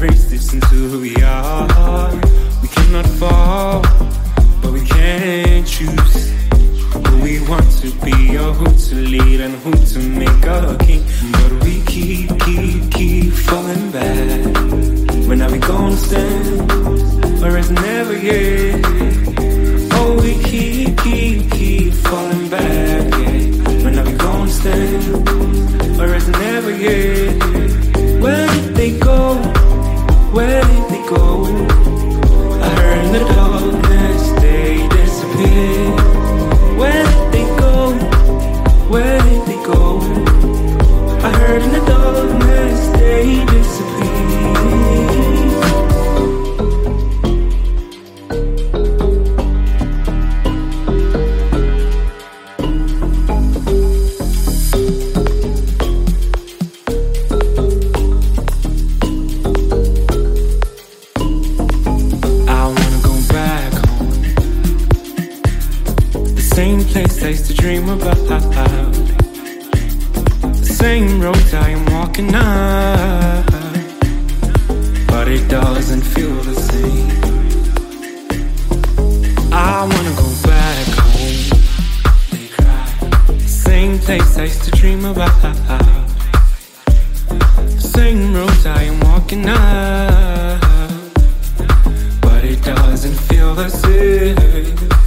erase this into who we are. We cannot fall, but we can choose who we want to be, or who to lead, and who to make a king. But we keep falling back. When are we gonna stand? Or is never yet? Oh, we keep falling back, yeah. When are we gonna stand? Or is never yet? Where did they go? Where did they go? I heard in the darkness they disappeared. Where did they go? Where did they go? I heard in the darkness they disappeared. Place I used to dream about, the same roads I am walking on, but it doesn't feel the same. I wanna go back home. They cry. The same place I used to dream about, the same roads I am walking on, but it doesn't feel the same.